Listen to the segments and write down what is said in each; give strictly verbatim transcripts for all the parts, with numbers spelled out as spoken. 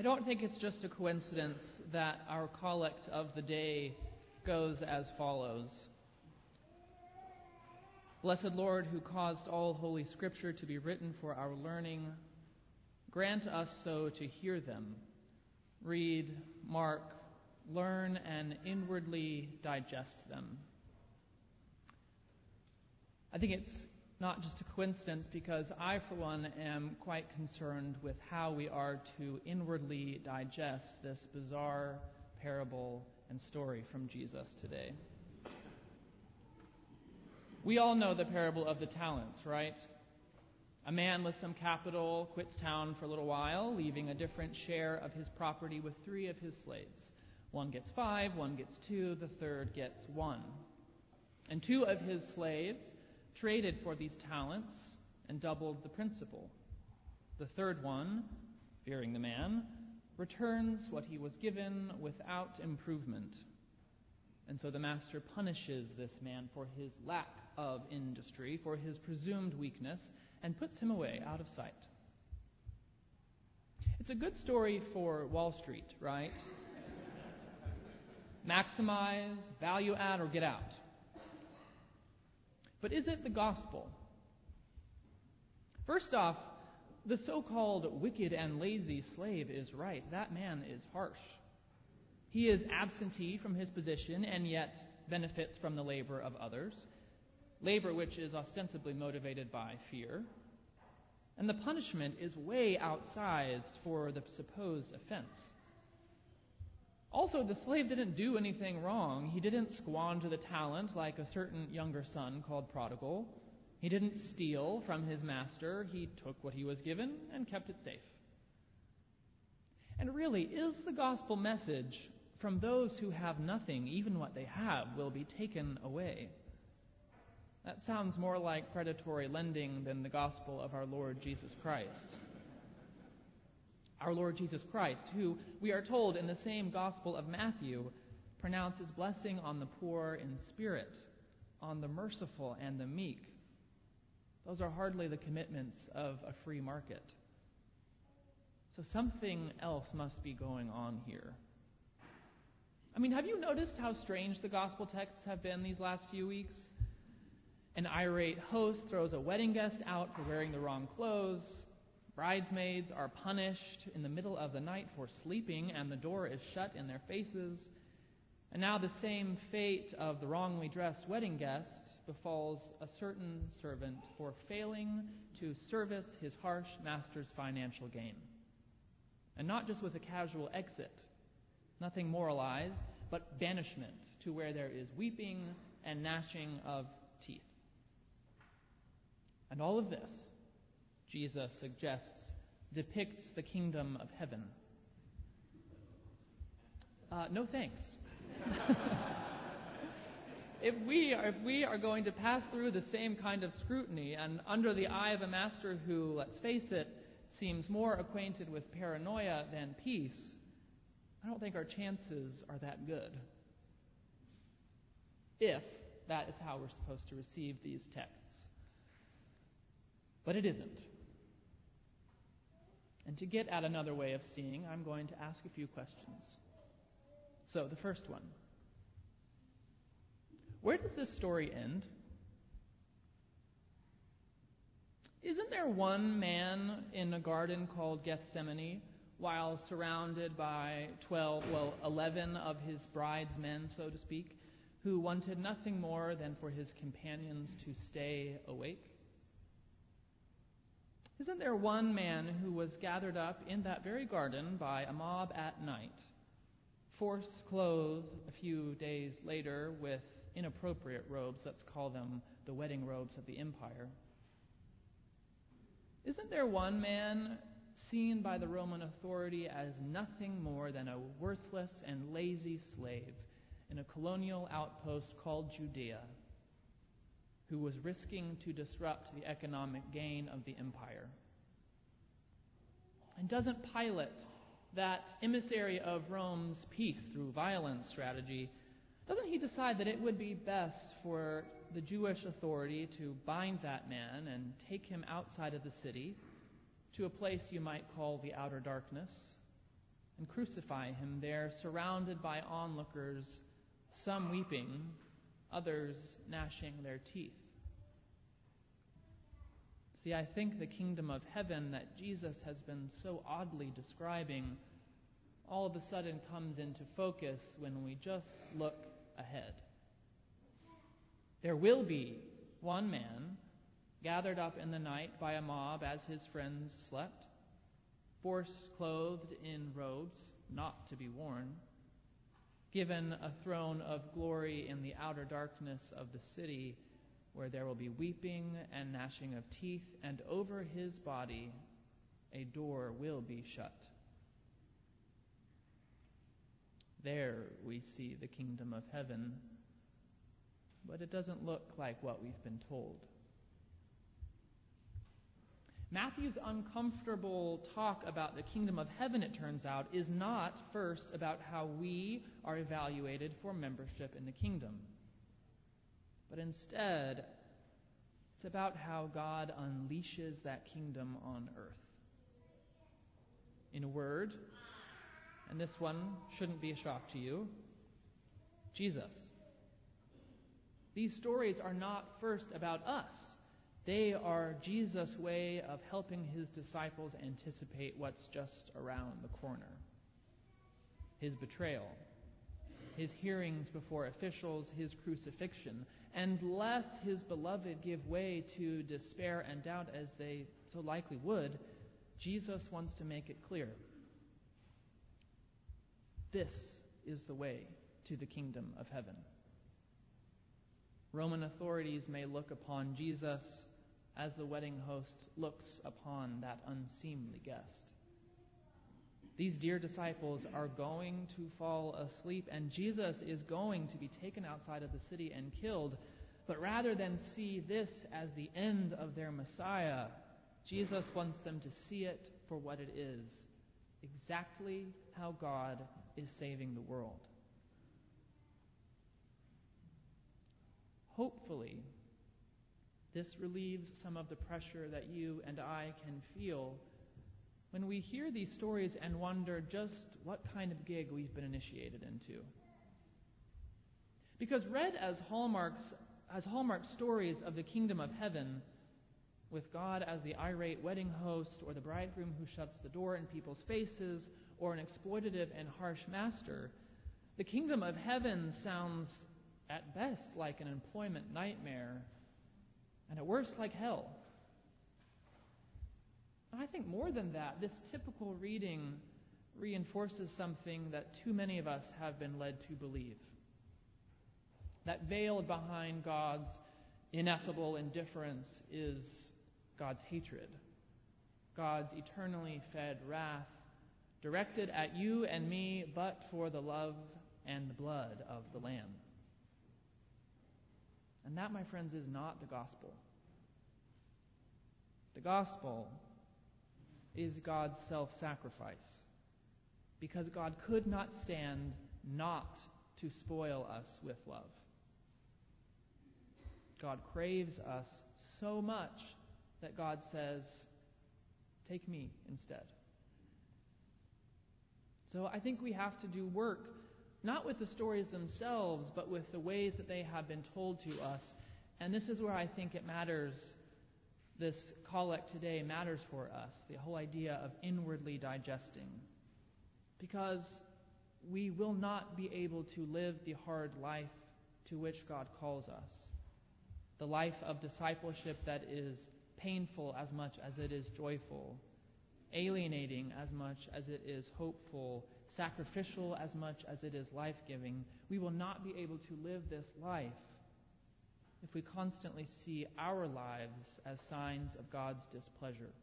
I don't think it's just a coincidence that our collect of the day goes as follows. Blessed Lord, who caused all Holy Scripture to be written for our learning, grant us so to hear them, read, mark, learn, and inwardly digest them. I think it's not just a coincidence because I, for one, am quite concerned with how we are to inwardly digest this bizarre parable and story from Jesus today. We all know the parable of the talents, right? A man with some capital quits town for a little while, leaving a different share of his property with three of his slaves. One gets five, one gets two, the third gets one. And two of his slaves traded for these talents and doubled the principal. The third one, fearing the man, returns what he was given without improvement. And so the master punishes this man for his lack of industry, for his presumed weakness, and puts him away out of sight. It's a good story for Wall Street, right? Maximize, value add, or get out. But is it the gospel? First off, the so-called wicked and lazy slave is right. That man is harsh. He is absentee from his position and yet benefits from the labor of others, labor which is ostensibly motivated by fear. And the punishment is way outsized for the supposed offense. Also, the slave didn't do anything wrong. He didn't squander the talent like a certain younger son called prodigal. He didn't steal from his master. He took what he was given and kept it safe. And really, is the gospel message from those who have nothing, even what they have, will be taken away? That sounds more like predatory lending than the gospel of our Lord Jesus Christ. Our Lord Jesus Christ, who we are told in the same Gospel of Matthew, pronounces blessing on the poor in spirit, on the merciful and the meek. Those are hardly the commitments of a free market. So something else must be going on here. I mean, have you noticed how strange the gospel texts have been these last few weeks? An irate host throws a wedding guest out for wearing the wrong clothes. Bridesmaids are punished in the middle of the night for sleeping, and the door is shut in their faces. And now the same fate of the wrongly dressed wedding guest befalls a certain servant for failing to service his harsh master's financial gain. And not just with a casual exit, nothing moralized, but banishment to where there is weeping and gnashing of teeth. And all of this, Jesus suggests, depicts the kingdom of heaven. Uh, no thanks. if we are, if we are going to pass through the same kind of scrutiny and under the eye of a master who, let's face it, seems more acquainted with paranoia than peace, I don't think our chances are that good. If that is how we're supposed to receive these texts. But it isn't. And to get at another way of seeing, I'm going to ask a few questions. So, the first one. Where does this story end? Isn't there one man in a garden called Gethsemane, while surrounded by twelve, well, eleven of his bride's men, so to speak, who wanted nothing more than for his companions to stay awake? Isn't there one man who was gathered up in that very garden by a mob at night, forced clothed a few days later with inappropriate robes, let's call them the wedding robes of the empire? Isn't there one man seen by the Roman authority as nothing more than a worthless and lazy slave in a colonial outpost called Judea, who was risking to disrupt the economic gain of the empire? And doesn't Pilate, that emissary of Rome's peace through violence strategy, doesn't he decide that it would be best for the Jewish authority to bind that man and take him outside of the city to a place you might call the outer darkness, and crucify him there, surrounded by onlookers, some weeping, others gnashing their teeth. See, I think the kingdom of heaven that Jesus has been so oddly describing all of a sudden comes into focus when we just look ahead. There will be one man gathered up in the night by a mob as his friends slept, forced clothed in robes not to be worn, given a throne of glory in the outer darkness of the city, where there will be weeping and gnashing of teeth, and over his body a door will be shut. There we see the kingdom of heaven, but it doesn't look like what we've been told. Matthew's uncomfortable talk about the kingdom of heaven, it turns out, is not first about how we are evaluated for membership in the kingdom, but instead it's about how God unleashes that kingdom on earth. In a word, and this one shouldn't be a shock to you, Jesus. These stories are not first about us. They are Jesus' way of helping his disciples anticipate what's just around the corner. His betrayal, his hearings before officials, his crucifixion, and lest his beloved give way to despair and doubt as they so likely would, Jesus wants to make it clear. This is the way to the kingdom of heaven. Roman authorities may look upon Jesus as the wedding host looks upon that unseemly guest. These dear disciples are going to fall asleep, and Jesus is going to be taken outside of the city and killed. But rather than see this as the end of their Messiah, Jesus wants them to see it for what it is, exactly how God is saving the world. Hopefully, this relieves some of the pressure that you and I can feel when we hear these stories and wonder just what kind of gig we've been initiated into. Because read as hallmarks, as hallmark stories of the kingdom of heaven, with God as the irate wedding host, or the bridegroom who shuts the door in people's faces, or an exploitative and harsh master, the kingdom of heaven sounds at best like an employment nightmare, and at worst like hell. And I think more than that, this typical reading reinforces something that too many of us have been led to believe. That veiled behind God's ineffable indifference is God's hatred, God's eternally fed wrath, directed at you and me, but for the love and the blood of the Lamb. And that, my friends, is not the gospel. The gospel is God's self-sacrifice, because God could not stand not to spoil us with love. God craves us so much that God says, take me instead. So I think we have to do work, not with the stories themselves, but with the ways that they have been told to us. And this is where I think it matters, this collect today matters for us, the whole idea of inwardly digesting. Because we will not be able to live the hard life to which God calls us. The life of discipleship that is painful as much as it is joyful, alienating as much as it is hopeful, sacrificial as much as it is life-giving. We will not be able to live this life if we constantly see our lives as signs of God's displeasure.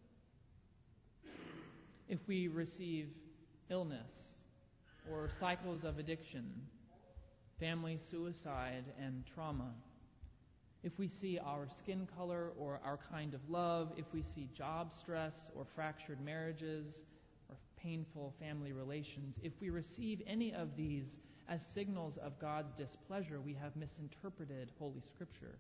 If we receive illness or cycles of addiction, family suicide and trauma, if we see our skin color or our kind of love, if we see job stress or fractured marriages or painful family relations, if we receive any of these as signals of God's displeasure, we have misinterpreted Holy Scripture.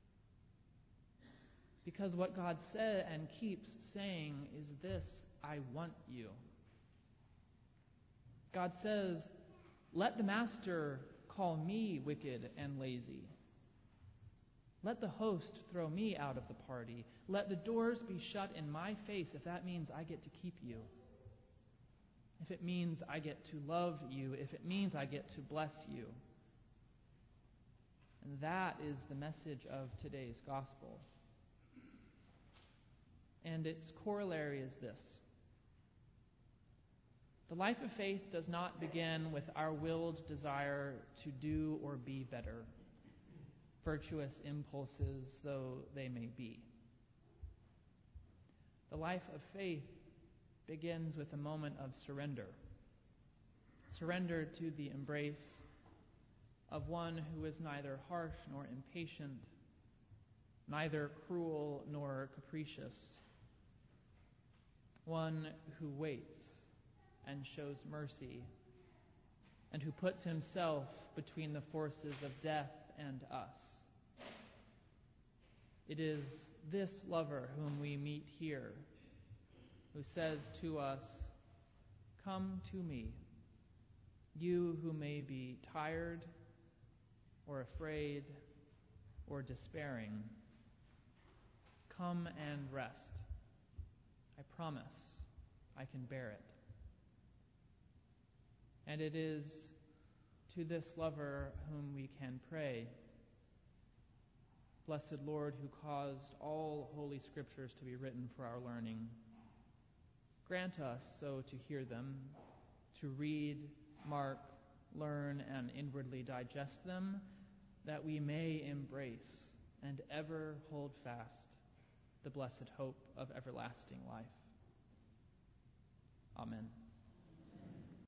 Because what God said and keeps saying is this: I want you. God says, let the master call me wicked and lazy. Let the host throw me out of the party. Let the doors be shut in my face if that means I get to keep you. If it means I get to love you. If it means I get to bless you. And that is the message of today's gospel. And its corollary is this. The life of faith does not begin with our willed desire to do or be better, virtuous impulses though they may be. The life of faith begins with a moment of surrender. Surrender to the embrace of one who is neither harsh nor impatient, neither cruel nor capricious, one who waits and shows mercy, and who puts himself between the forces of death and us. It is this lover whom we meet here, who says to us, "Come to me, you who may be tired or afraid or despairing. Come and rest. I promise I can bear it." And it is to this lover whom we can pray, "Blessed Lord, who caused all holy scriptures to be written for our learning, grant us so to hear them, to read, mark, learn, and inwardly digest them, that we may embrace and ever hold fast the blessed hope of everlasting life." Amen.